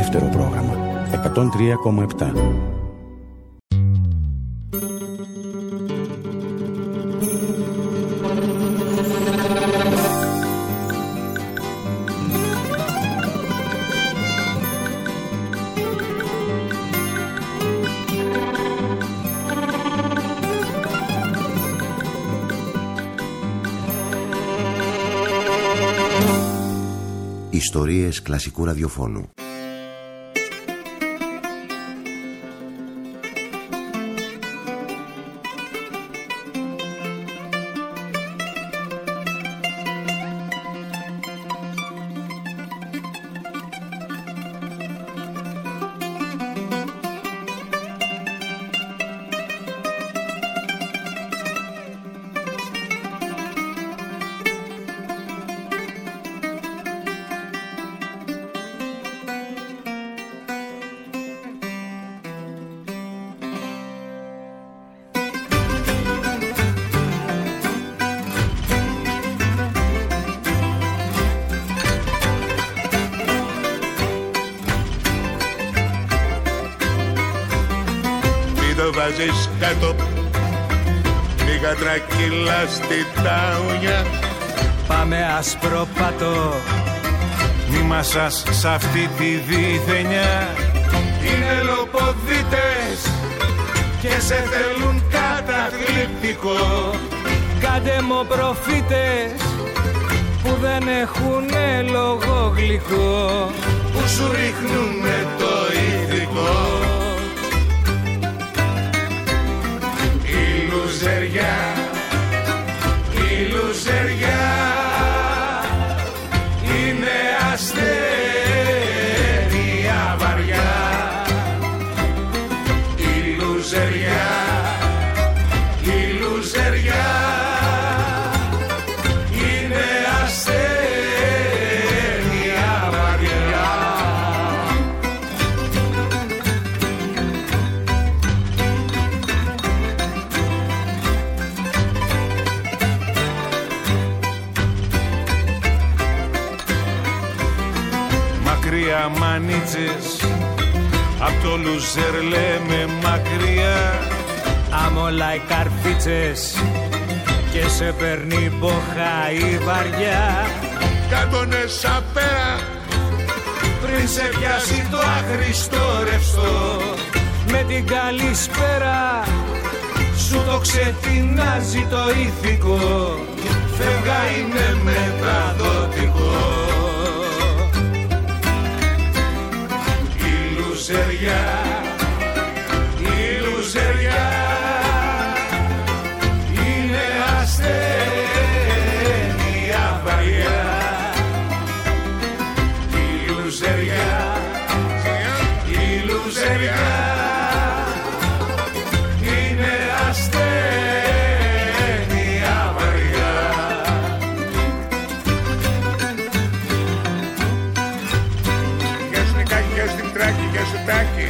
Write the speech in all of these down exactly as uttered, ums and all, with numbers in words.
δεύτερο πρόγραμμα εκατόν τρία κόμμα επτά. Ιστορίες κλασικού ραδιοφώνου. Βάζεις κάτω λίγα τρακύλα στη τάουνια. Πάμε ασπροπάτο, μη μασάς σ' αυτή τη δίθενια. Είναι λοποδίτες και σε θέλουν καταθλιπτικό. Κάντε μου προφήτες που δεν έχουνε λόγο γλυκό, που σου ρίχνουνε το ηθικό. Λουζεριά, η λουζεριά είναι ασθένεια βαριά. Η λουζεριά, η λουζεριά είναι ασθένεια βαριά. Μανίτσες απ' το λουζέρ λέμε μακριά. Άμολα οι καρφίτσες και σε παίρνει μποχά η βαριά. Κάτωνε σαπέρα πριν σε πιάσει το άχρηστο ρευστό. Με την καλησπέρα σου το ξετινάζει το ηθικό. Φεύγα είναι μεταδοτικό. Λουζεριά, η λουζεριά είναι ασθένεια βαριά. Η λουζεριά, η λουζεριά είναι ασθένεια βαριά. Γεια σου Νικάκη, γεια σου Δημητράκη, γεια σου Τάκη.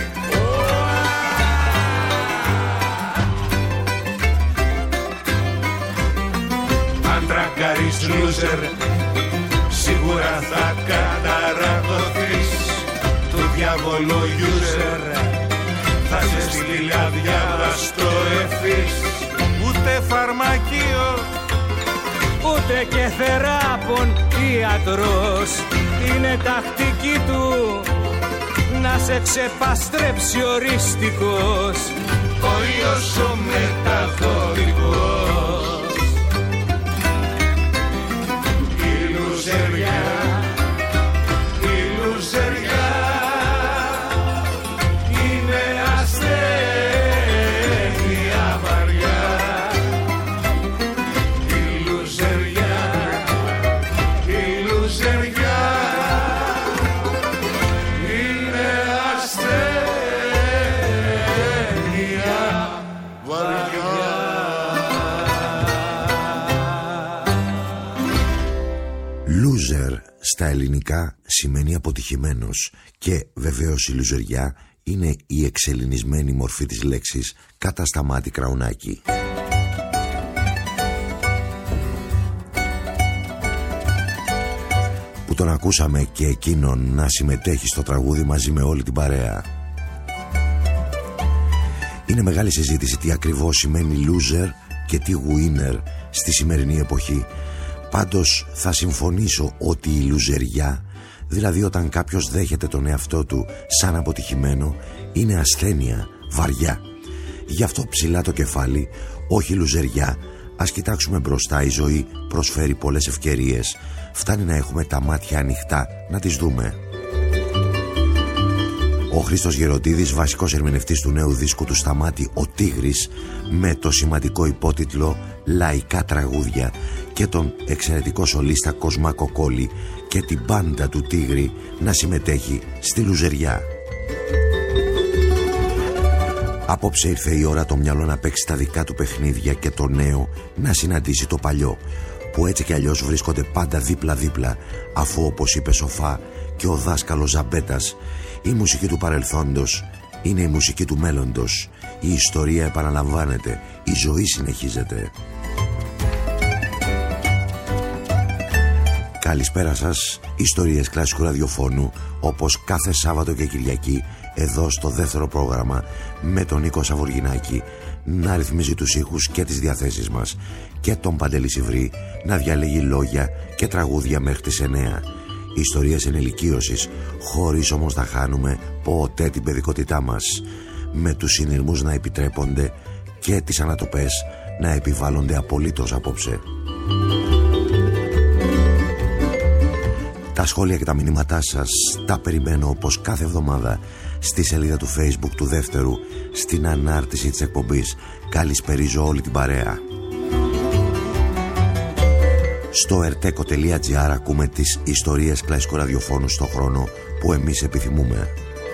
Αν τραγκαρείς λούζερ, σίγουρα θα καταραγωθείς. Του διάβολο user θα σε στείλει αδιάβαστο ευθύς. Ούτε φαρμακείο, ούτε και θεράπων ιατρός είναι τακτική του να σε ξεπαστρέψει οριστικός ο ιός ο μεταδοτικός. Η λουζεριά, η λουζεριά είναι ασθένεια βαριά. Η λουζεριά, η λουζεριά είναι ασθένεια βαριά. Loser στα ελληνικά σημαίνει αποτυχημένος και βεβαίως η λουζεριά είναι η εξελληνισμένη μορφή της λέξης κατά Σταμάτη Κραουνάκη. που τον ακούσαμε και εκείνον να συμμετέχει στο τραγούδι μαζί με όλη την παρέα. Είναι μεγάλη συζήτηση τι ακριβώς σημαίνει loser και τι winner στη σημερινή εποχή. Πάντως θα συμφωνήσω ότι η λουζεριά, δηλαδή όταν κάποιος δέχεται τον εαυτό του σαν αποτυχημένο, είναι ασθένεια βαριά. Γι' αυτό ψηλά το κεφάλι, όχι λουζεριά. Ας κοιτάξουμε μπροστά, η ζωή προσφέρει πολλές ευκαιρίες. Φτάνει να έχουμε τα μάτια ανοιχτά να τις δούμε. Ο Χρήστος Γεροντίδης, βασικός ερμηνευτής του νέου δίσκου του Σταμάτη, ο Τίγρης, με το σημαντικό υπότιτλο «Λαϊκά τραγούδια», και τον εξαιρετικό σολίστα Κοσμά Κοκόλη και την μπάντα του Τίγρη να συμμετέχει στη λουζεριά. Απόψε ήρθε η ώρα το μυαλό να παίξει τα δικά του παιχνίδια και το νέο να συναντήσει το παλιό, που έτσι κι αλλιώς βρίσκονται πάντα δίπλα-δίπλα, αφού, όπως είπε σοφά και ο δάσκαλος Ζαμπέτας, η μουσική του παρελθόντος είναι η μουσική του μέλλοντος. Η ιστορία επαναλαμβάνεται, η ζωή συνεχίζεται. Καλησπέρα σας, ιστορίες κλασικού ραδιοφώνου, όπως κάθε Σάββατο και Κυριακή, εδώ στο δεύτερο πρόγραμμα, με τον Νίκο Σαβοργινάκη να ρυθμίζει τους ήχους και τις διαθέσεις μας, και τον Παντελή Σιβρή να διαλέγει λόγια και τραγούδια μέχρι τις εννέα. Ιστορίες ενηλικίωσης, χωρίς όμως να χάνουμε ποτέ την παιδικότητά μας, με τους συνειρμούς να επιτρέπονται και τις ανατοπές να επιβάλλονται απολύτως απόψε. Τα σχόλια και τα μηνύματά σας τα περιμένω όπως κάθε εβδομάδα στη σελίδα του Facebook του δεύτερου, στην ανάρτηση της εκπομπής. Καλησπερίζω όλη την παρέα. Στο ερτέκο τελεία τζι άρ ακούμε τις ιστορίες κλασικού ραδιοφώνου στο χρόνο που εμείς επιθυμούμε.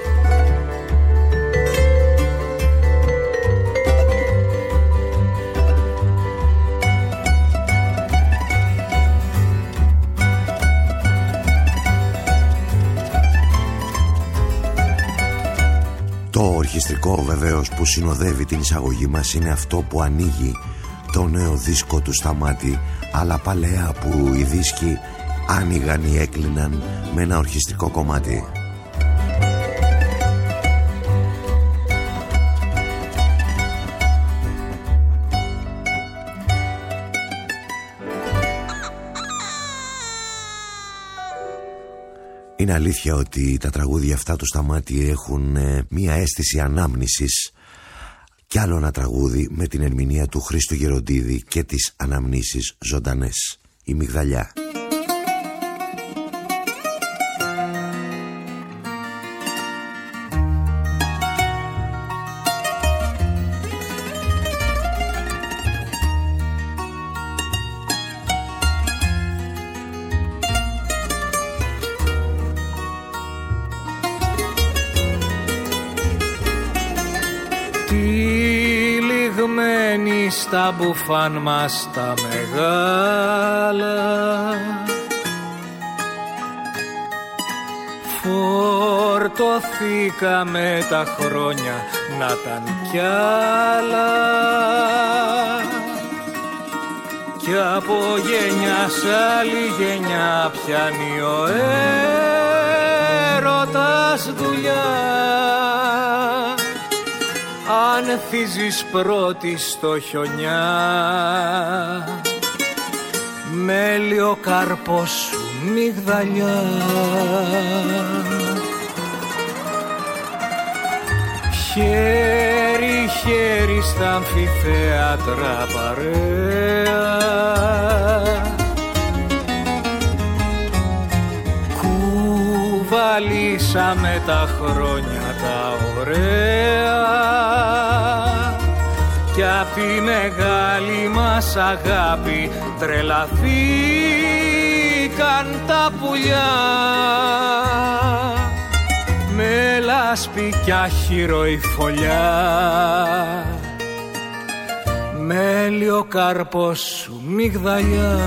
Το ορχιστρικό βεβαίως που συνοδεύει την εισαγωγή μας είναι αυτό που ανοίγει το νέο δίσκο του Σταμάτη, αλλά παλαιά που οι δίσκοι άνοιγαν ή έκλειναν με ένα ορχιστρικό κομμάτι. Είναι αλήθεια ότι τα τραγούδια αυτά του Σταμάτη έχουν ε, μία αίσθηση ανάμνησης, κι άλλο ένα τραγούδι με την ερμηνεία του Χρήστου Γεροντίδη και τις αναμνήσεις ζωντανές, η Μυγδαλιά. Στα μπουφάν μας τα μεγάλα φορτωθήκαμε τα χρόνια να ήταν κι άλλα, κι από γενιά σ' άλλη γενιά πιάνει ο έρωτας δουλειά. Ανθίζεις πρώτη στο χιονιά, μέλιο καρπό σου μυγδαλιά. Χέρι χέρι στα αμφιθέατρα παρέα, κουβαλήσαμε τα χρόνια τα ωραία, κι απ' τη μεγάλη μας αγάπη τρελαθήκαν τα πουλιά. Με λάσπη κι άχυρο η φωλιά, μέλιο καρπό σου μυγδαλιά.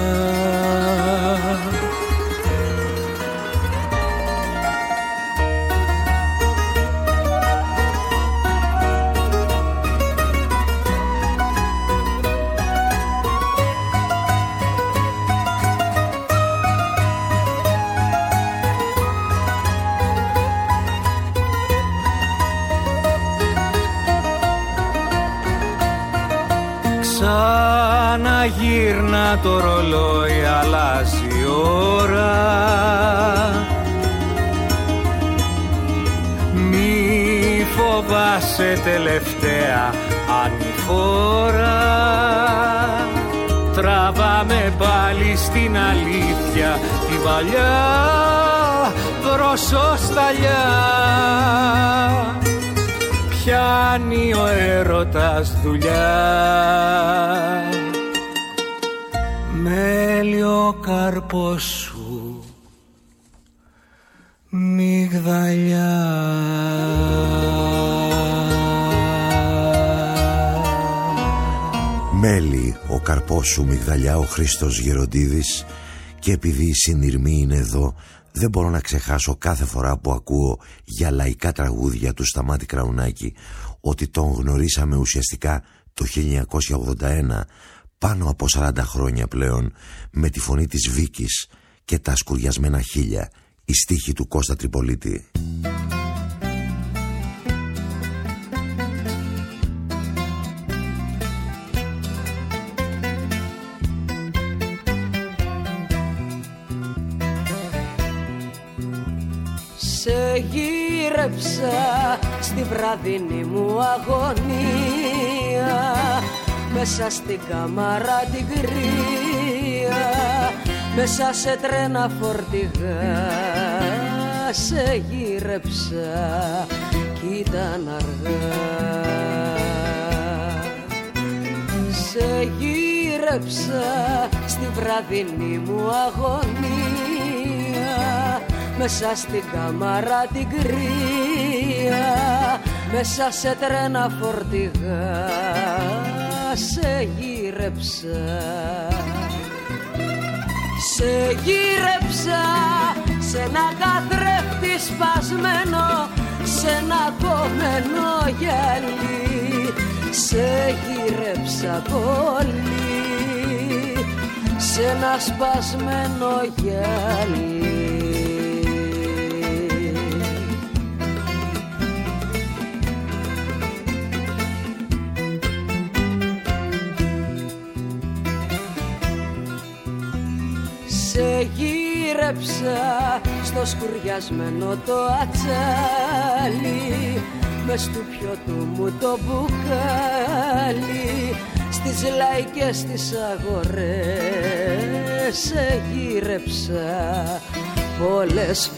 γύρνα το ρολόι, αλλάζει η ώρα. Μη φοβάσαι τελευταία ανηφόρα. Τραβάμε πάλι στην αλήθεια τη παλιά δροσοσταλιά. Πιάνει ο έρωτας δουλειά. Μέλει ο καρπός σου μυγδαλιά. Μέλει ο καρπός σου μυγδαλιά, ο Χρήστος Γεροντίδης. Και επειδή η συνειρμή είναι εδώ, δεν μπορώ να ξεχάσω κάθε φορά που ακούω για λαϊκά τραγούδια του Σταμάτη Κραουνάκη ότι τον γνωρίσαμε ουσιαστικά το χίλια εννιακόσια ογδόντα ένα, πάνω από σαράντα χρόνια πλέον, με τη φωνή της Βίκης και τα σκουριασμένα χείλια, η στίχη του Κώστα Τριπολίτη. Σε γύρεψα στη βραδινή μου αγωνία, μέσα στην καμάρα την κρύα, μέσα σε τρένα φορτηγά. Σε γύρεψα κι ήταν αργά. Σε γύρεψα στη βραδινή μου αγωνία, μέσα στην καμάρα την κρύα, μέσα σε τρένα φορτηγά. Σε γύρεψα. Σε γύρεψα σε ένα καθρέφτη σπασμένο, σε ένα κομμένο γυαλί. Σε γύρεψα πολύ σε ένα σπασμένο γυαλί. Σε γύρεψα στο σκουριασμένο το ατσάλι, μες του πιωτού μου το μπουκάλι, στις λαϊκές τις αγορές. Σε γύρεψα πολλές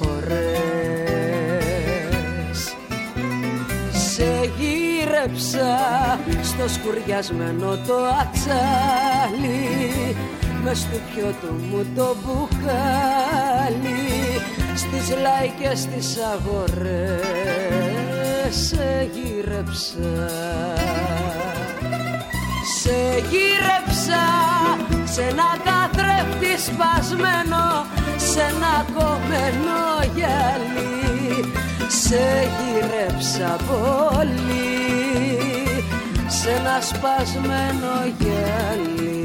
φορές. Σε γύρεψα στο σκουριασμένο το ατσάλι, μες του πιωτού μου το μπουκάλι, στις λαϊκές τις αγορές. Σε γύρεψα. Σε γύρεψα σε ένα καθρέφτη σπασμένο, σε ένα κομμένο γυαλί. Σε γύρεψα πολύ σε ένα σπασμένο γυαλί.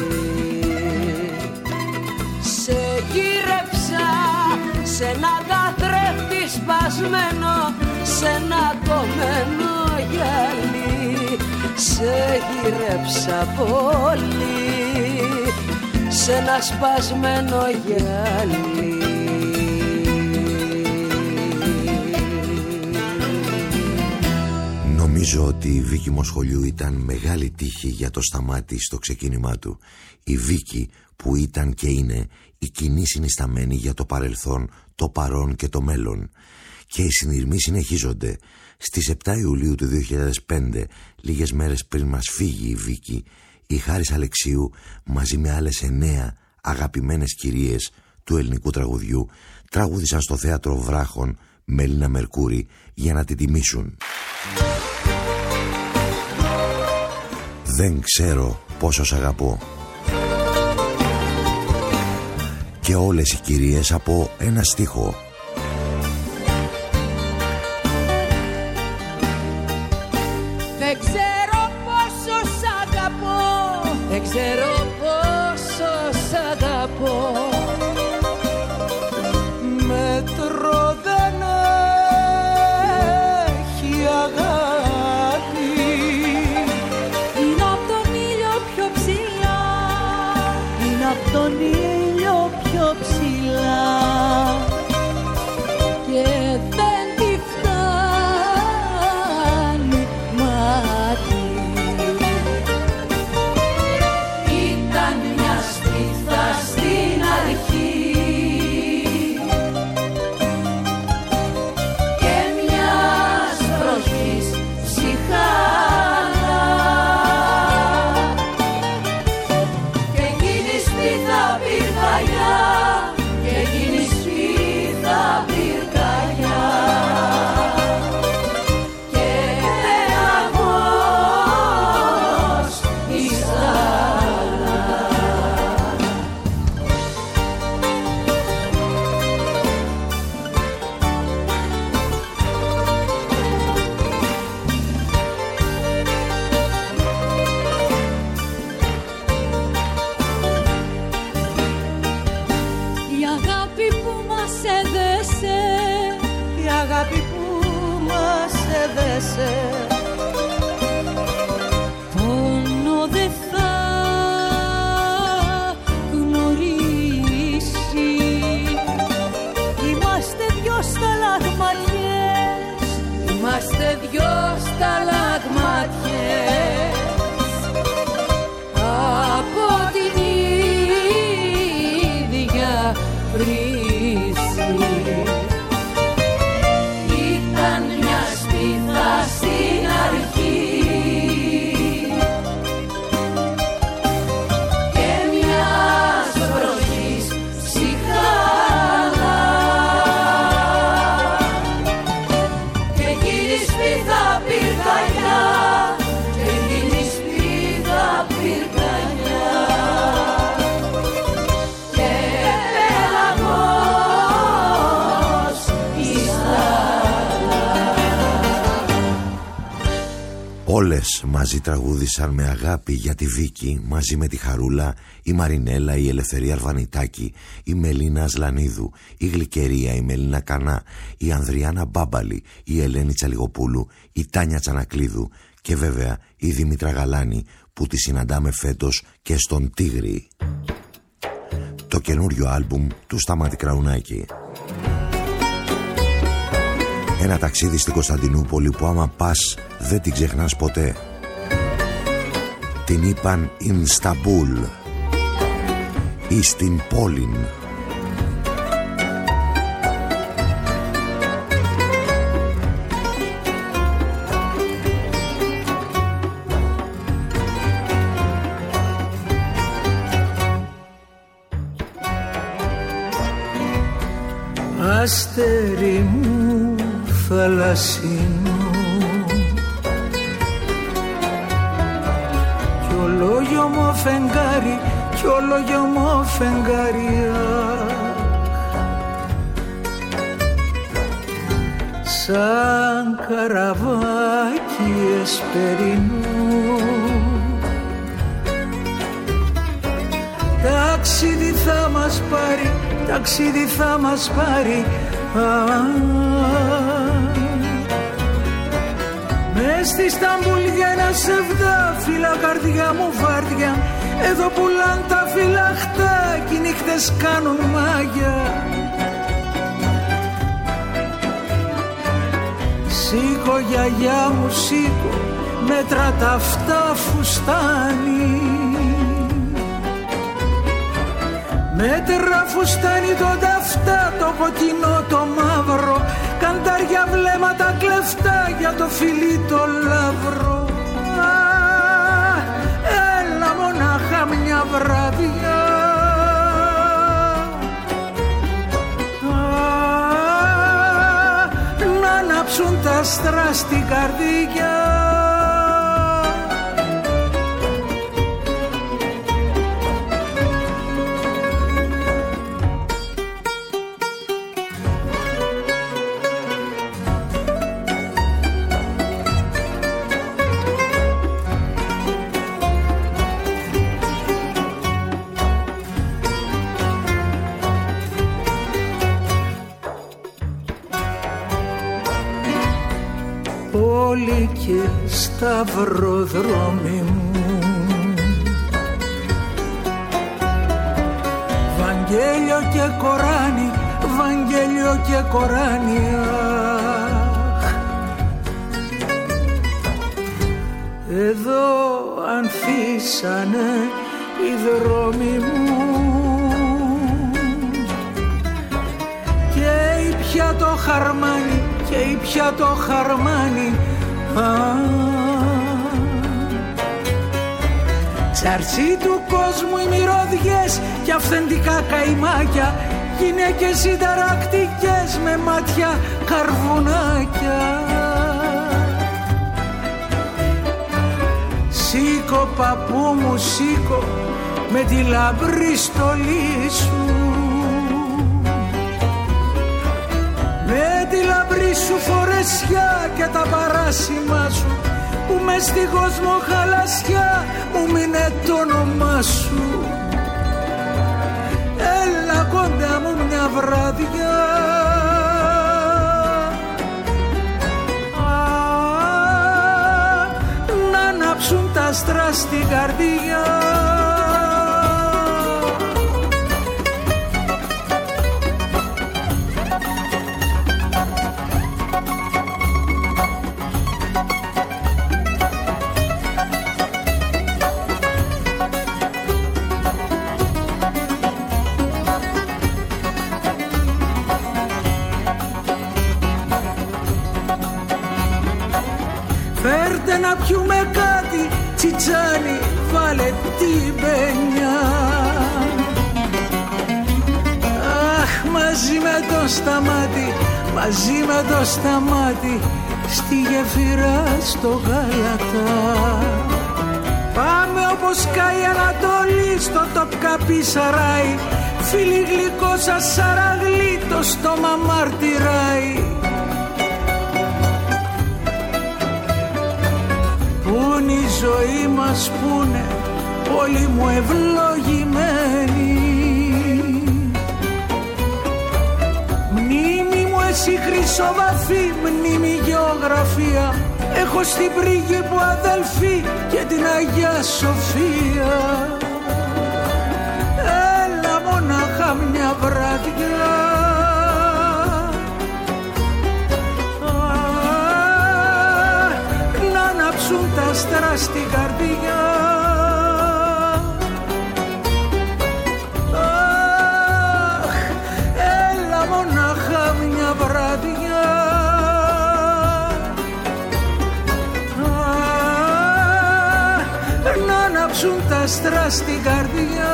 Σε γύρεψα σε ένα καθρέφτη σπασμένο, σε ένα κομμένο γυαλί. Σε γύρεψα πολύ σε ένα σπασμένο γυαλί. Νομίζω ότι η Βίκη Μοσχολιού ήταν μεγάλη τύχη για το Σταμάτη στο ξεκίνημά του. Η Βίκη που ήταν και είναι η κοινή συνισταμένη για το παρελθόν, το παρόν και το μέλλον. Και οι συνειρμοί συνεχίζονται. Στις επτά Ιουλίου του δύο χιλιάδες πέντε, λίγες μέρες πριν μας φύγει η Βίκη, η Χάρης Αλεξίου μαζί με άλλες εννέα αγαπημένες κυρίες του ελληνικού τραγουδιού τραγούδισαν στο Θέατρο Βράχων με Έλληνα Μερκούρη για να την τιμήσουν. Δεν ξέρω πόσο σ' αγαπώ. Και όλες οι κυρίες από ένα στίχο. Δεν ξέρω πόσο σ' αγαπώ, δεν ξέρω πόσο σ' αγαπώ. Μέτρο δεν έχει αγάπη. Είναι απ' τον ήλιο πιο ψηλά και δεν τη φτάνει μάτι. Ήταν μια σπίθα στην αρχή και μιας βροχής ψυχάλα, και εκείνη σπίθα πυρκαγιά, και εκείνη σπίθα πυρκαγιά, και πελαγός εις άλλα. Η αγάπη που μας έδεσε, η αγάπη που μας έδεσε, πόνο δεν θα γνωρίσει. Είμαστε δυο σταλαγματιές, είμαστε δυο σταλαγματιές από την ίδια βρύση. Ήταν μια σπίθα στην αρχή και μιας βροχής ψυχάλα, και εκείνη σπίθα πυρκαγιά, και εκείνη σπίθα πυρκαγιά, και πελαγός εις άλλα. Όλες μαζί τραγούδησαν με αγάπη για τη Βίκη, μαζί με τη Χαρούλα, η Μαρινέλα, η Ελευθερία Αρβανιτάκη, η Μελίνα Ασλανίδου, η Γλυκερία, η Μελίνα Κανά, η Ανδριάνα Μπάμπαλη, η Ελένη Τσαλιγοπούλου, η Τάνια Τσανακλίδου και βέβαια η Δήμητρα Γαλάνη που τη συναντάμε φέτος και στον Τίγρη. Το καινούριο άλμπουμ του Σταμάτη Κραουνάκη. Ένα ταξίδι στην Κωνσταντινούπολη που άμα πας δεν την ξεχνάς ποτέ. Την είπαν Ινσταμπούλ ή στην Πόλην. Αστέρι μου θαλασσινό κι όλο γιωμό φεγγάρι, κι όλο γιωμό φεγγάρια, σαν καραβάκι εσπερινό. Ταξίδι θα μας πάρει, ταξίδι θα μας πάρει, α, μες στη Σταμπούλ για ένα σεβδάφυλλα, καρδιά μου βάρδια, εδώ πουλάν τα φυλαχτά κι οι νύχτες κάνουν μάγια. Σήκω γιαγιά μου σήκω, μέτρα τα αυτά φουστάνι, μέτρα φουστάνι το ταυτά, το κοκκινό το μαύρο, καντάρια βλέμματα κλεφτά για το φιλί το λαύρο. Α, έλα μονάχα μια βραδιά, α, να ανάψουν τα άστρα στην καρδιά. Πόλη και σταυροδρόμι μου, Βαγγέλιο και Κοράνι, Βαγγέλιο και Κοράνι. Εδώ ανθίσανε οι δρόμοι μου και η πια το χαρμάνι, και η πια το χαρμάνι. Τσαρτσί του κόσμου οι μυρωδιές και αυθεντικά καημάκια, γυναίκες συνταρακτικές με μάτια καρβουνάκια. Σήκω παππού μου, σήκω με τη λαμπρή στολή σου, με τη λαμπρή σου φορεσιά και τα παράσημά σου, που μες στην κόσμο χαλασιά μου μείνε το όνομά σου. Έλα κοντά μου μια βράδια, α, να ανάψουν τα άστρα στην καρδιά. Φέρτε να πιούμε κάτι, τσιτσάνι, βάλε την πενιά. Αχ, μαζί με το σταμάτη, μαζί με το σταμάτη, στη γεφυρά στο Γάλατα. Πάμε όπως καεί Ανατολή στο Τοπκαπί Σαράι, φίλοι γλυκό σας σαραγλί, το στόμα μαρτυράει. Πουν η ζωή μας, πούνε όλοι μου ευλογημένοι. Μνήμη μου εσύ χρυσοβαθή, μνήμη γεωγραφία, έχω στην πρίγκιπο αδελφή και την Αγιά Σοφία. Έλα μονάχα μια βραδιά, τα άστρα στην καρδιά. Αχ, έλα μονάχα μια βραδιά, αχ, να ανάψουν τα άστρα στην καρδιά.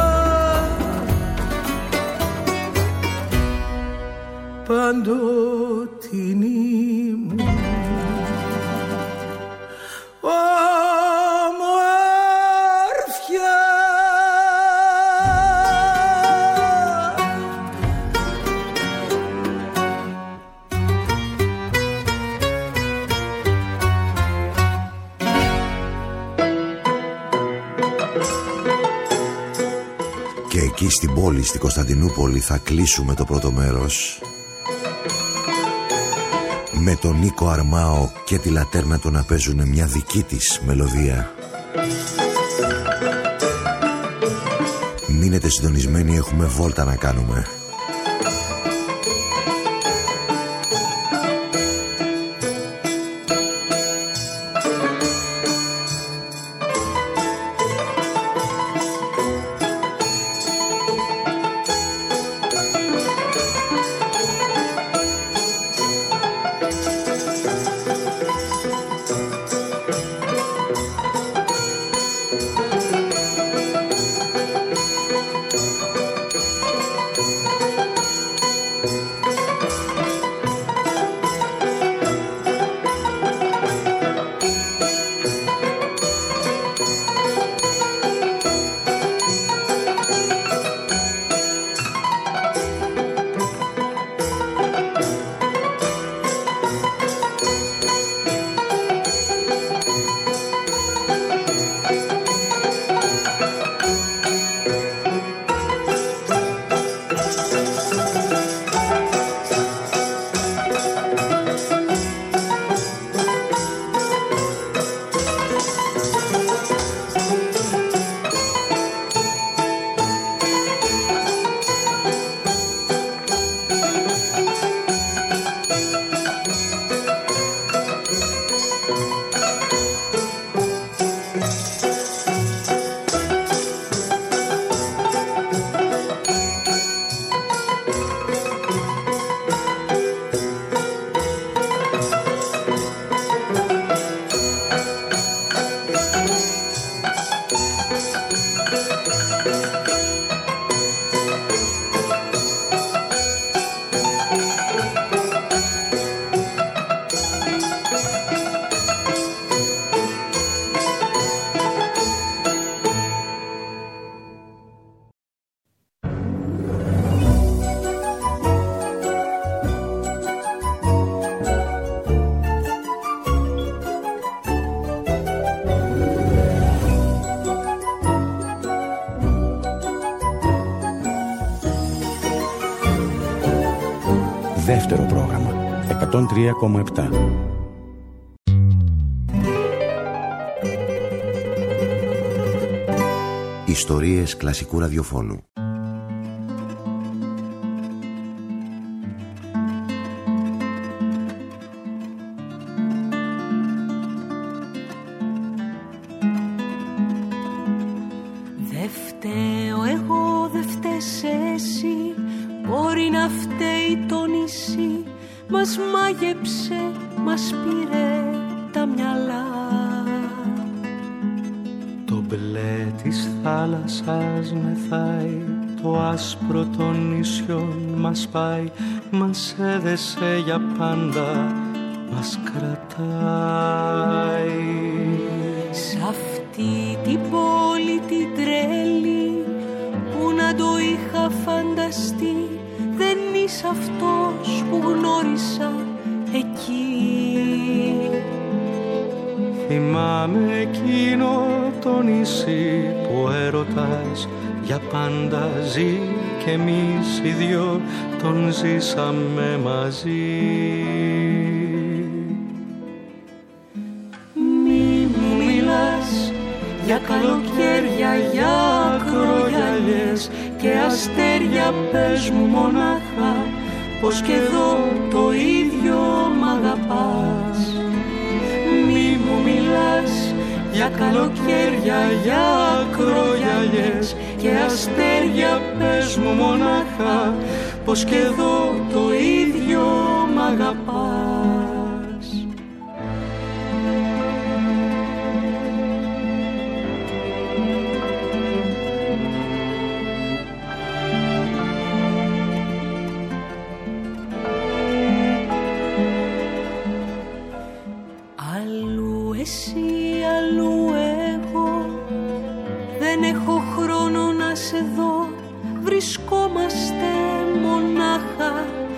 Παντοτινή μου ομορφιά. Και εκεί στην πόλη, στην Κωνσταντινούπολη, θα κλείσουμε το πρώτο μέρος με τον Νίκο Αρμάο και τη Λατέρνα του να παίζουν μια δική της μελωδία. Μείνετε συντονισμένοι, έχουμε βόλτα να κάνουμε. Δεύτερο πρόγραμμα εκατόν τρία κόμμα επτά. Ιστορίες κλασικού ραδιοφώνου. Δε φταίω εγώ, δε φταίς εσύ, μπορεί να φταίει το νησί. Μας μάγεψε, μας πήρε τα μυαλά. Το μπλε της θάλασσας μεθάει, το άσπρο των νησιών μας πάει. Μας έδεσε για πάντα, μας κρατάει. Σ' αυτή την πόλη την τρέλη που να το είχα φανταστεί, δεν είσαι αυτός που γνώρισα εκεί. Θυμάμαι εκείνο το νησί που ο έρωτας για πάντα ζει και εμείς οι δυο τον ζήσαμε μαζί. Μη μου μιλάς για καλοκαίρια, για ακρογιαλιές και αστέρια, πες μου μονάχα πως και εδώ το ίδιο μ' αγαπάς. Μη μου μιλάς για καλοκαίρια, για ακρογιαλιές και αστέρια, πες μου μονάχα πως και εδώ το ίδιο μ' αγαπάς. Βρισκόμαστε μονάχα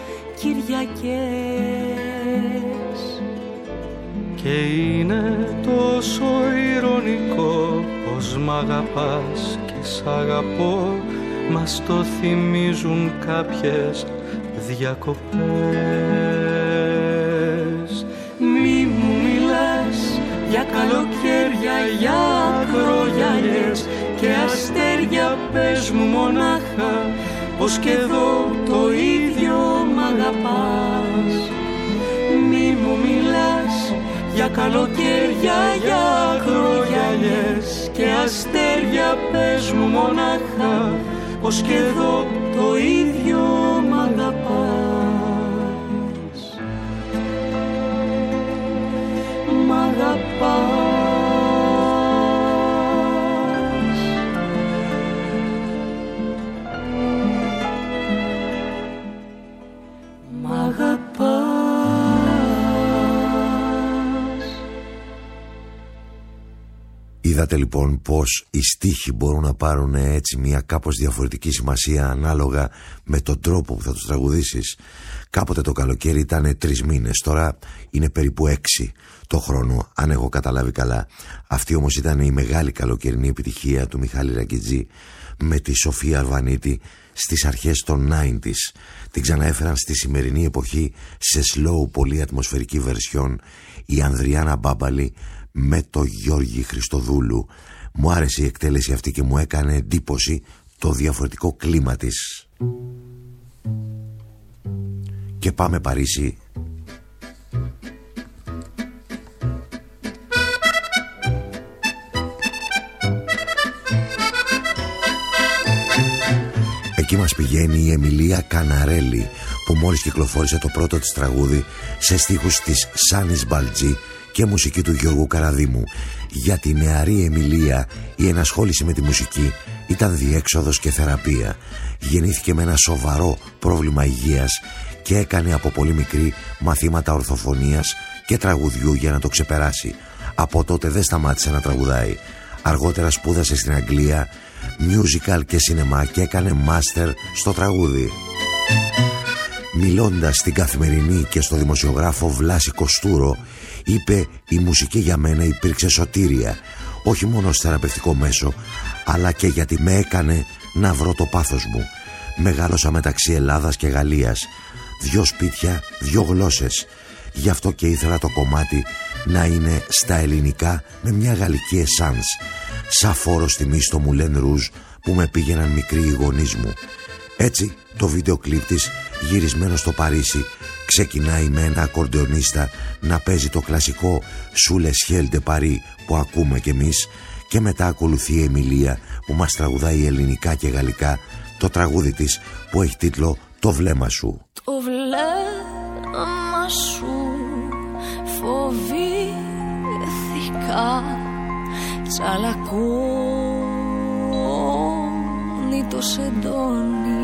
Κυριακές. Και είναι τόσο ηρωνικό πως μ' αγαπάς και σ' αγαπώ. Μας το θυμίζουν κάποιες διακοπές. Μη μου μιλάς για καλοκαίρια, για ακρογιαλιές και αστέρια, πες μου μονάχα πως και εδώ το ίδιο μ' αγαπάς. Μη μου μιλάς για καλοκαίρια, για ακρογιαλιές και αστέρια, πες μου μονάχα πως και εδώ το ίδιο μ' αγαπάς. Μ' αγαπάς. Είδατε λοιπόν πως οι στίχοι μπορούν να πάρουν έτσι μια κάπως διαφορετική σημασία ανάλογα με τον τρόπο που θα τους τραγουδήσεις. Κάποτε το καλοκαίρι ήταν τρεις μήνες, τώρα είναι περίπου έξι το χρόνο, αν έχω καταλάβει καλά. Αυτή όμως ήταν η μεγάλη καλοκαιρινή επιτυχία του Μιχάλη Ραγκιτζή με τη Σοφία Αρβανίτη στις αρχές των ενενήντα. Την ξαναέφεραν στη σημερινή εποχή σε slow, πολύ ατμοσφαιρική βερσιόν η Ανδριάνα Μπάμπαλη με το Γιώργη Χριστοδούλου. Μου άρεσε η εκτέλεση αυτή και μου έκανε εντύπωση το διαφορετικό κλίμα της. Και πάμε Παρίσι. Εκεί μας πηγαίνει η Εμιλία Καναρέλη, που μόλις κυκλοφόρησε το πρώτο της τραγούδι σε στίχους της Σάνης Μπαλτζή και μουσική του Γιώργου Καραδίμου. Για τη νεαρή Εμιλία η ενασχόληση με τη μουσική ήταν διέξοδος και θεραπεία. Γεννήθηκε με ένα σοβαρό πρόβλημα υγείας και έκανε από πολύ μικρή μαθήματα ορθοφωνίας και τραγουδιού για να το ξεπεράσει. Από τότε δεν σταμάτησε να τραγουδάει. Αργότερα σπούδασε στην Αγγλία musical και σινεμά και έκανε μάστερ στο τραγούδι. Μιλώντας στην Καθημερινή και στο δημοσιογράφο Βλάση Κοστούρο, είπε «Η μουσική για μένα υπήρξε σωτήρια, όχι μόνο ως θεραπευτικό μέσο, αλλά και γιατί με έκανε να βρω το πάθος μου. Μεγάλωσα μεταξύ Ελλάδας και Γαλλίας. δυο σπίτια, δυο γλώσσες. Γι' αυτό και ήθελα το κομμάτι να είναι στα ελληνικά με μια γαλλική εσάνς, σαν φόρος τιμής στο Moulin Rouge που με πήγαιναν μικροί οι γονείς μου. Έτσι το βίντεο κλιπ της, γυρισμένο στο Παρίσι, ξεκινάει με ένα ακορντεονίστα να παίζει το κλασικό «Sous le ciel de Paris» που ακούμε κι εμείς, και μετά ακολουθεί η Εμιλία που μας τραγουδάει ελληνικά και γαλλικά το τραγούδι της που έχει τίτλο «Το βλέμμα σου». Το βλέμμα σου φοβήθηκα, τσαλακώνει το σεντόνι.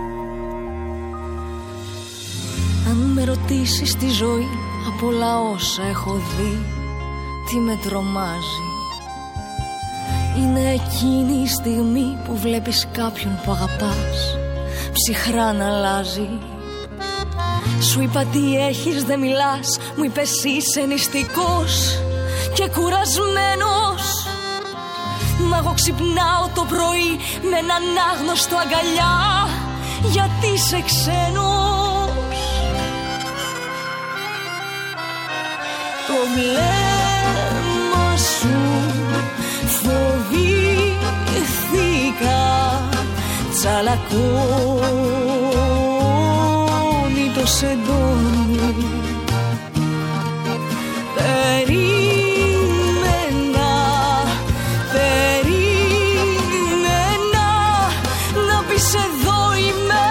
Αν με ρωτήσεις τη ζωή από όλα όσα έχω δει, τι με τρομάζει, είναι εκείνη η στιγμή που βλέπεις κάποιον που αγαπάς ψυχρά να αλλάζει. Σου είπα τι έχεις, δεν μιλάς, μου είπες είσαι νηστικός και κουρασμένος. Μα εγώ ξυπνάω το πρωί με έναν άγνωστο αγκαλιά, γιατί είσαι ξένος. Το βλέμμα σου φοβήθηκα, τσαλακώνει το σεντόνι. Περίμενα, περίμενα να πεις εδώ είμαι,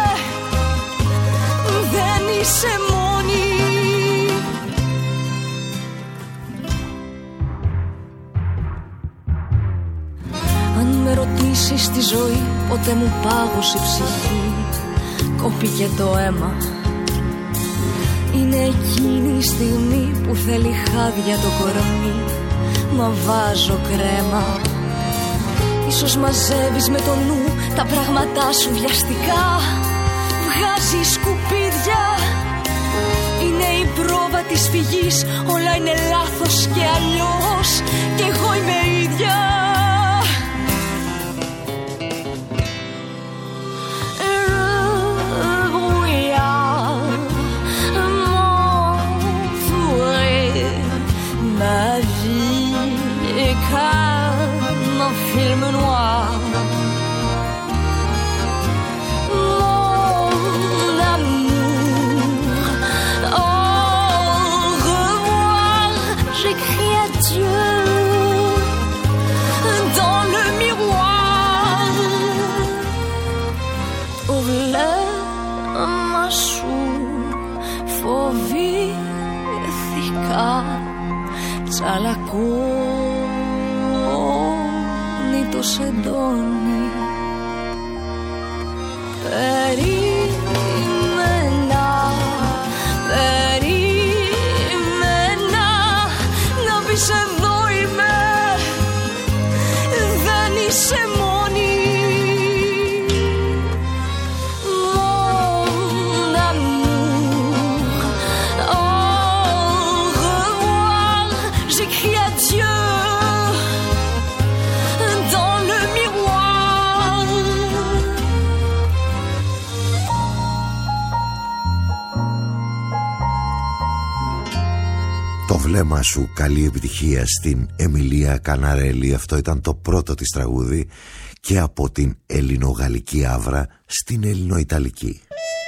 δεν είσαι μόνη. Αν με ρωτήσεις τη ζωή, ποτέ μου πάγωσε η ψυχή, κόπηκε το αίμα. Είναι εκείνη η στιγμή που θέλει χάδια το κορμί, μα βάζω κρέμα. Ίσως μαζεύεις με το νου τα πράγματά σου βιαστικά, βγάζεις σκουπίδια. Είναι η πρόβα της φυγής, όλα είναι λάθος και αλλιώς, κι εγώ είμαι ίδια. Ma vie est comme un film noir. Mon amour, au revoir, j'écris adieu dans le miroir. Το βλέμμα σου φοβήθηκα, τσαλακώνει το σεντόνι. Περίμενα, περίμενα να πεις εδώ είμαι, δεν είσαι μόνη. Mon amour, au revoir, j'écris adieu dans le miroir. Το βλέμμα σου, καλή επιτυχία στην Εμιλία Καναρέλη. Αυτό ήταν το πρώτο της τραγούδι, και από την ελληνογαλλική άβρα στην ελληνοϊταλική.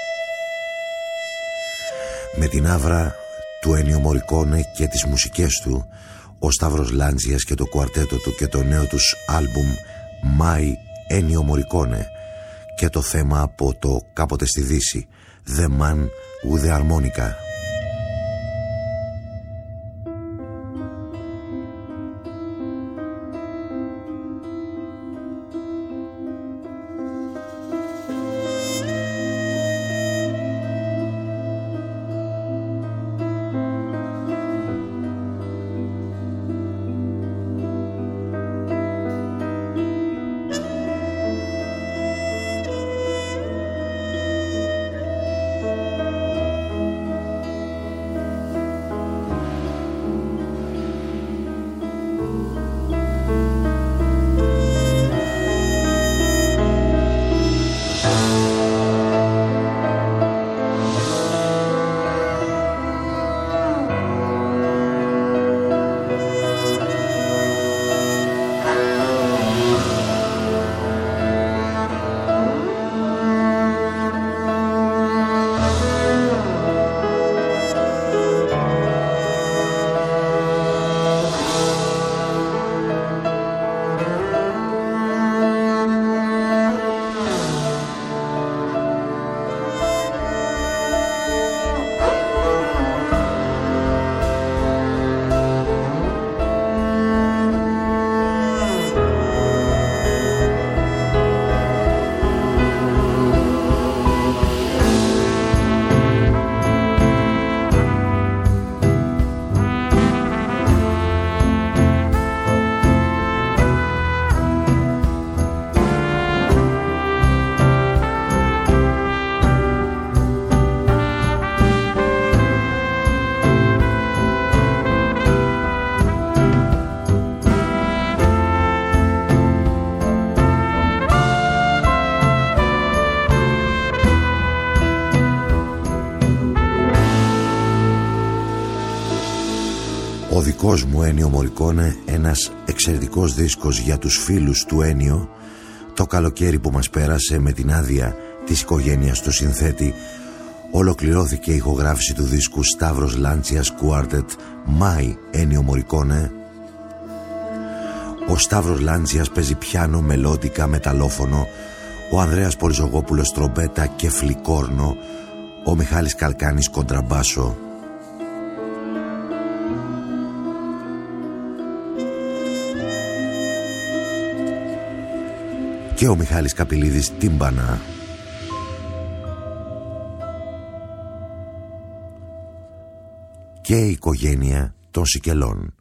Με την άβρα του Ένιο Μωρικόνε και τις μουσικές του, ο Σταύρος Λάντζιας και το κουαρτέτο του και το νέο τους άλμπουμ My Ennio Morricone, και το θέμα από το Κάποτε στη Δύση, The Man with the Harmonica. Ο δικός μου Ένιο Μωρικόνε, ένας εξαιρετικός δίσκος για τους φίλους του Ένιο. Το καλοκαίρι που μας πέρασε, με την άδεια της οικογένειας του συνθέτη, ολοκληρώθηκε η ηχογράφηση του δίσκου Σταύρος Λάντσιας Quartet My Ένιο Μωρικόνε. Ο Σταύρος Λάντσιας παίζει πιάνο, μελόδικα, μεταλλόφωνο, ο Ανδρέας Πολυζογόπουλος τρομπέτα και φλικόρνο, ο Μιχάλης Καλκάνης κοντραμπάσο. Και ο Μιχάλης Καπηλίδης τύμπανα. Και η οικογένεια των Σικελών.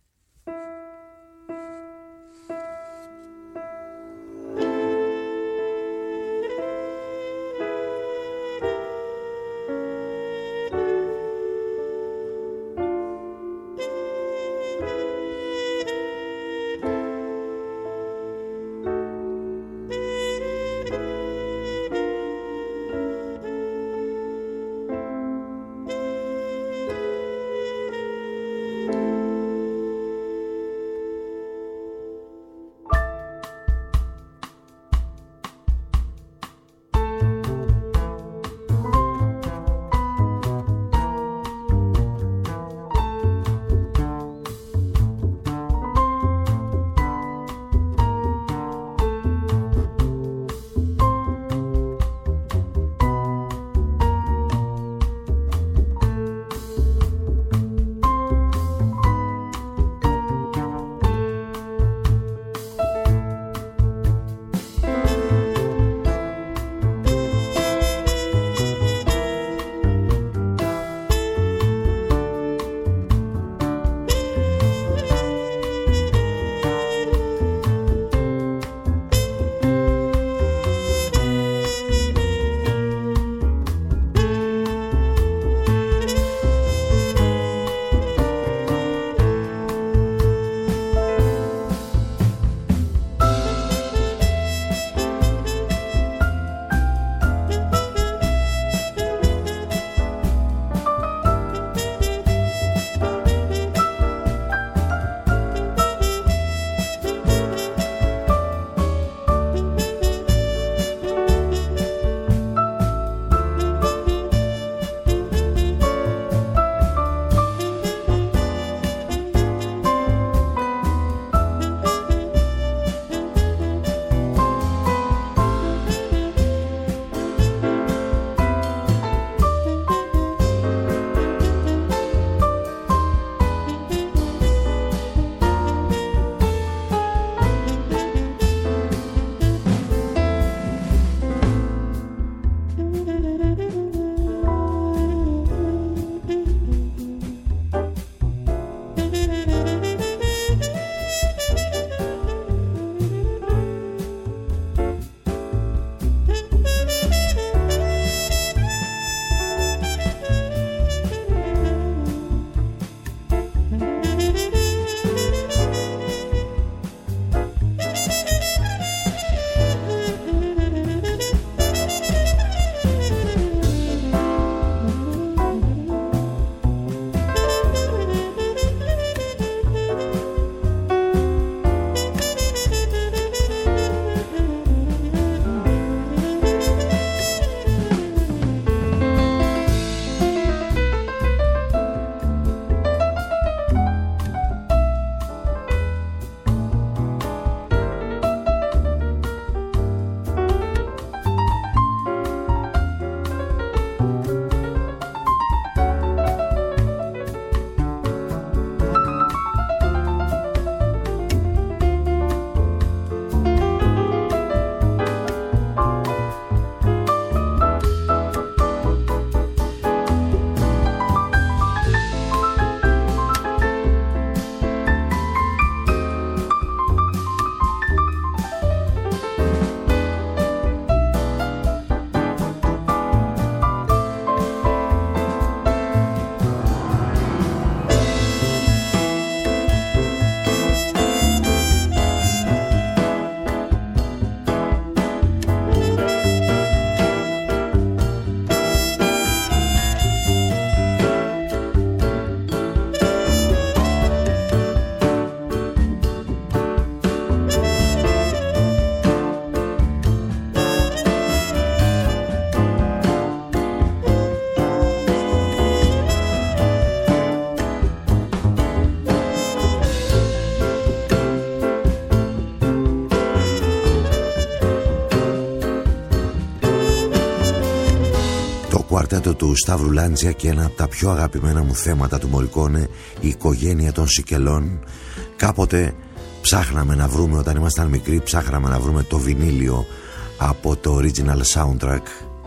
αυτοκίνητο του Σταύρου Λάντζια και ένα από τα πιο αγαπημένα μου θέματα του Μωρικόνε, η οικογένεια των Σικελών. Κάποτε ψάχναμε να βρούμε, όταν ήμασταν μικροί, ψάχναμε να βρούμε το βινίλιο από το original soundtrack.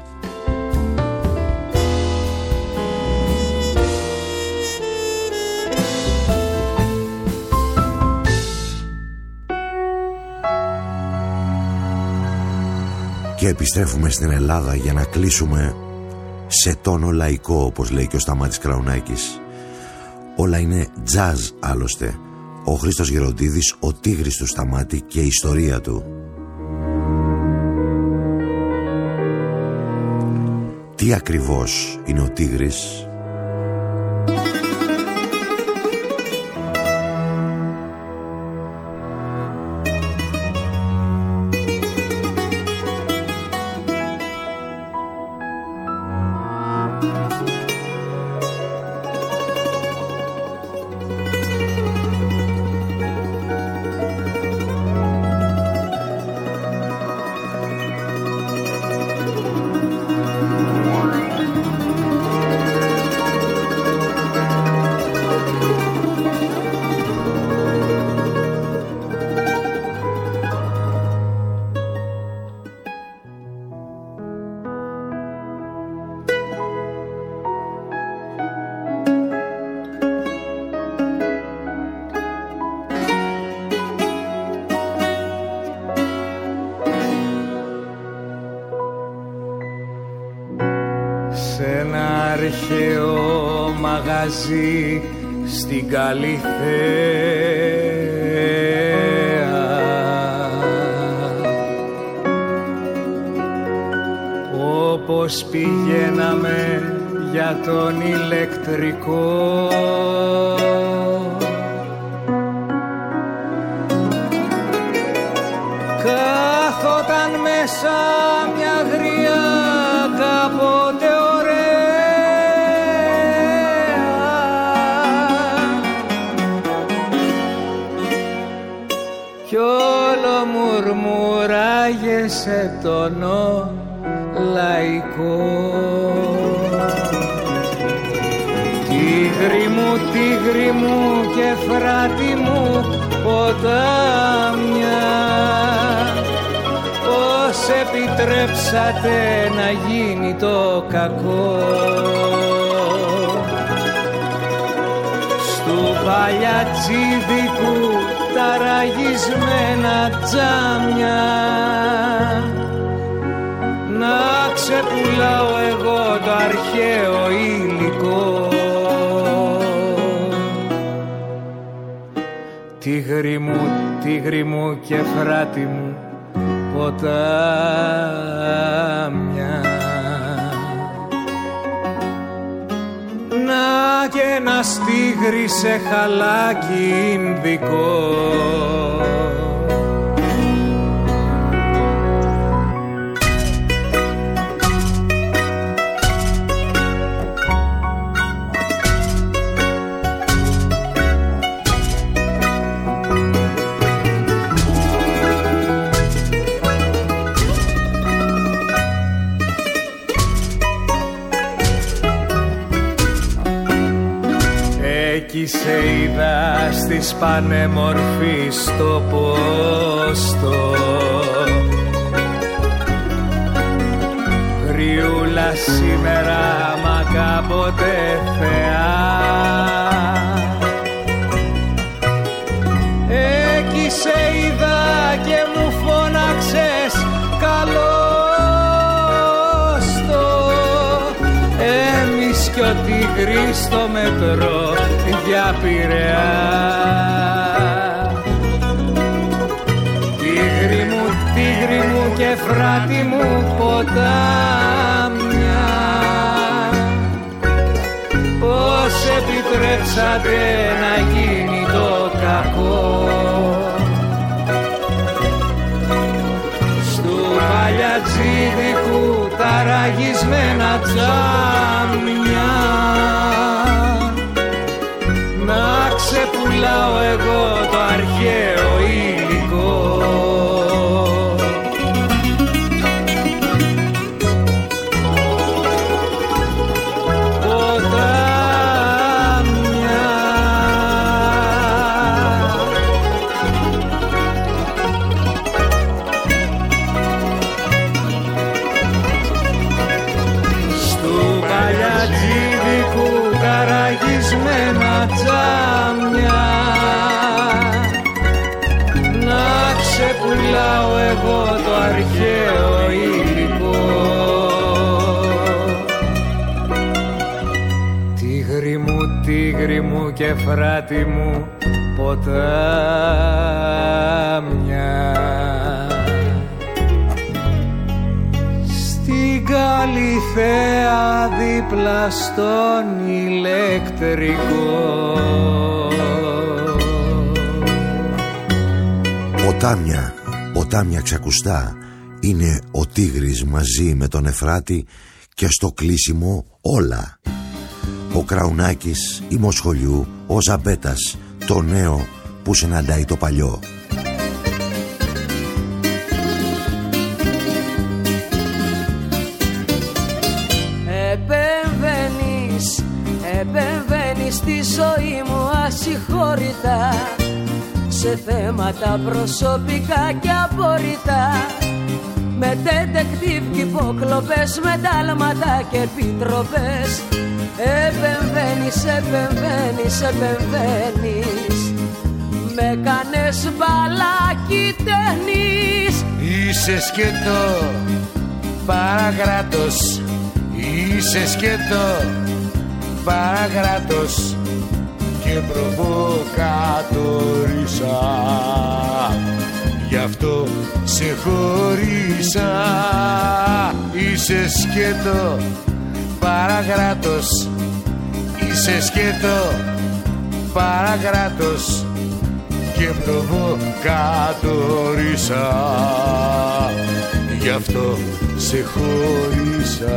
Και επιστρέφουμε στην Ελλάδα για να κλείσουμε σε τόνο λαϊκό, όπως λέει και ο Σταμάτης Κραουνάκης. Όλα είναι jazz άλλωστε. Ο Χρήστος Γεροντίδης, ο Τίγρης του Σταμάτη και η ιστορία του. Τι ακριβώς είναι ο Τίγρης? Στην Καλυθέα όπως πηγαίναμε για τον ηλεκτρικό, κάθοταν μέσα μια γριά κάποτε σε τόνο λαϊκό. Τίγρη μου, τίγρη μου και φράτη μου ποτάμια, πώς επιτρέψατε να γίνει το κακό στου παλιατζίδικου τα ραγισμένα τζάμια, να ξεπουλάω εγώ το αρχαίο υλικό. Τίγρη μου, τίγρη μου και φράτη μου ποτάμια, να και ένας τίγρης σε χαλάκι Ινδικό. Σε είδα στις πανέμορφης στο πόστο, γριούλα σήμερα μα κάποτε θεά. Εκεί σε είδα και μου φώναξες καλώς το, εμείς κι ο Τίγρης στο μετρό για Πειραιά. Τίγρη μου, τίγρη μου και φράτη μου ποτάμια, πώς επιτρέψατε να γίνει το κακό στου παλιατζίδικου τα ραγισμένα τζάμια, να ξεπουλάω εγώ το αρχαίο υλικό. Τίγρη μου, τίγρη μου και φράτη μου ποτάμια, στην Καλυθέα δίπλα στον ηλεκτρικό. Ποτάμια, ποτάμια ξακουστά, είναι ο Τίγρης μαζί με τον Εφράτη και στο κλείσιμο όλα. Ο Κραουνάκης, η Μοσχολιού, ο Ζαμπέτας, το νέο που συναντάει το παλιό. Επεμβαίνεις, επεμβαίνεις στη ζωή μου ασυγχώρητα, σε θέματα προσωπικά και απόρριτα, με τεντεκτίβ και υποκλοπές, με τάλματα και επιτροπές. Επεμβαίνεις, επεμβαίνεις, επεμβαίνεις, με κάνες μπαλάκι ταινίς. Είσαι σκέτο, παραγράτος, είσαι σκέτο, παραγράτος και προβοκατόρισα. Γι' αυτό σε χωρίσα. Είσαι σκέτο, παραγράτος, είσαι σκέτο, παραγράτος και προβοκατόρισα. Γι' αυτό σε χωρίσα.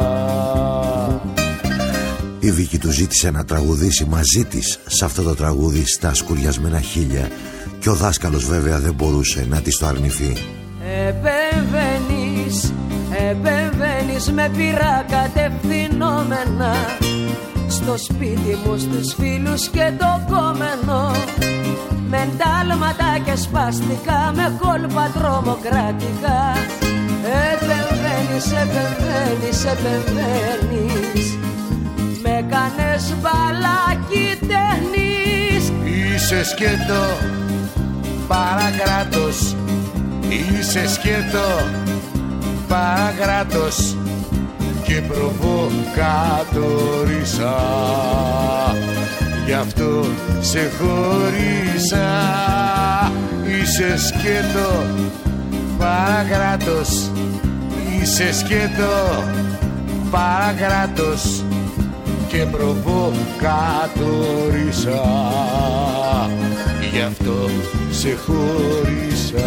Η Βίκη του ζήτησε να τραγουδήσει μαζί της σε αυτό το τραγούδι στα σκουριασμένα χείλια και ο δάσκαλος βέβαια δεν μπορούσε να της το αρνηθεί. Επεμβαίνεις, επεμβαίνεις με πειρά κατευθυνόμενα, στο σπίτι μου, στους φίλους και το κόμενο, με εντάλματα και σπαστικά, με κόλπα τρομοκρατικά. Επεμβαίνεις, επεμβαίνεις, επεμβαίνεις, με κάνες μπαλάκι ταινίς. Είσαι σκέτο, παραγράτος, είσαι σκέτο, παραγράτος και προβοκατόρισα. Γι' αυτό σε χωρίσα. Είσαι σκέτο, παραγράτος, είσαι σκέτο, παραγράτος και προβοκατόρισα. Γι' αυτό σε χωρίσα.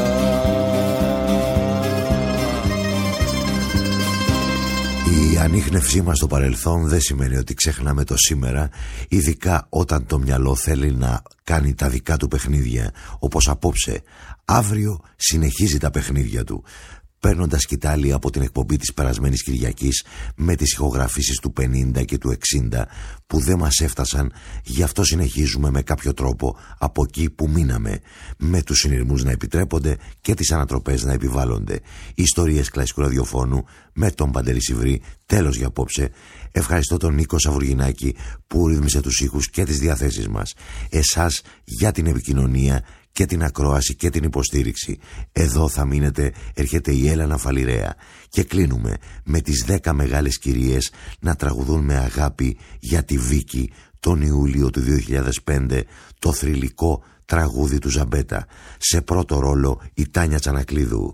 Η ανίχνευσή μας στο παρελθόν δεν σημαίνει ότι ξεχνάμε το σήμερα, ειδικά όταν το μυαλό θέλει να κάνει τα δικά του παιχνίδια, όπως απόψε. Αύριο συνεχίζει τα παιχνίδια του, παίρνοντας σκητάλη από την εκπομπή της περασμένης Κυριακής με τις ηχογραφήσεις του πενήντα και του εξήντα που δεν μας έφτασαν, γι' αυτό συνεχίζουμε με κάποιο τρόπο από εκεί που μείναμε, με τους συνειρμούς να επιτρέπονται και τις ανατροπές να επιβάλλονται. Ιστορίες κλασικού ραδιοφώνου με τον Παντελή Σιβρή. Τέλος για απόψε. Ευχαριστώ τον Νίκο Σαβουργινάκη που ρύθμισε τους ήχους και τις διαθέσεις μας. Εσάς για την επικοινωνία και την ακρόαση και την υποστήριξη. Εδώ θα μείνετε, έρχεται η Έλενα Φαλιρέα και κλείνουμε με τις δέκα μεγάλες κυρίες να τραγουδούν με αγάπη για τη Βίκη τον Ιούλιο του δύο χιλιάδες πέντε το θρυλικό τραγούδι του Ζαμπέτα. Σε πρώτο ρόλο η Τάνια Τσανακλείδου.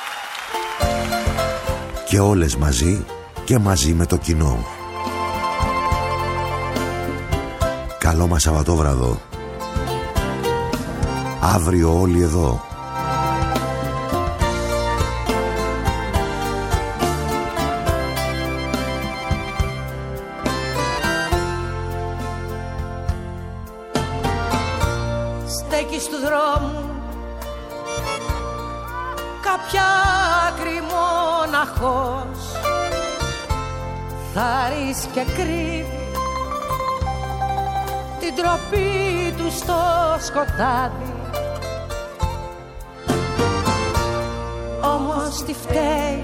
Και όλες μαζί και μαζί με το κοινό. Καλό μας Σαββατόβραδο. Αύριο όλοι εδώ. Στέκεις του δρόμου κάποια άκρη μοναχός, θάρρης και κρύβει την τροπή του στο σκοτάδι. Όμως τι φταίει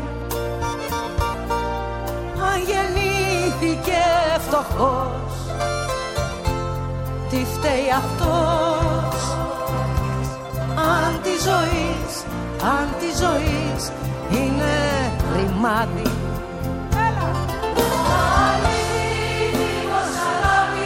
αν γεννήθηκε φτωχός, τι φταίει αυτός αν τη ζωής, αν τη ζωής είναι ρημάδι. Έλα! Αλήθινος αγάπη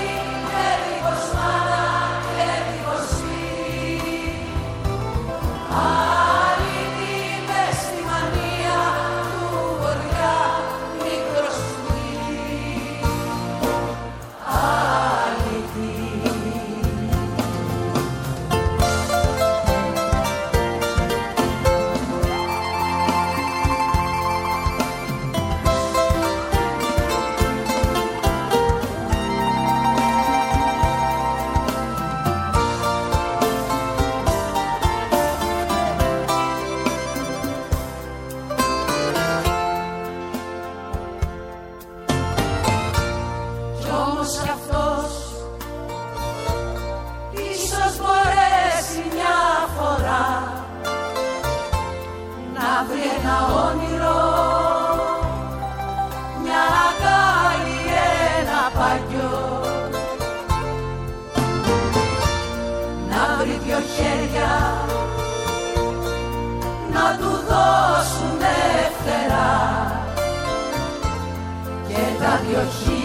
όμως κι αυτός ίσως μπορέσει μια φορά να βρει ένα όνειρο, μια αγκάλη, ένα παγιό, να βρει δυο χέρια να του δώσουνε φτερά και τα δυο χέρια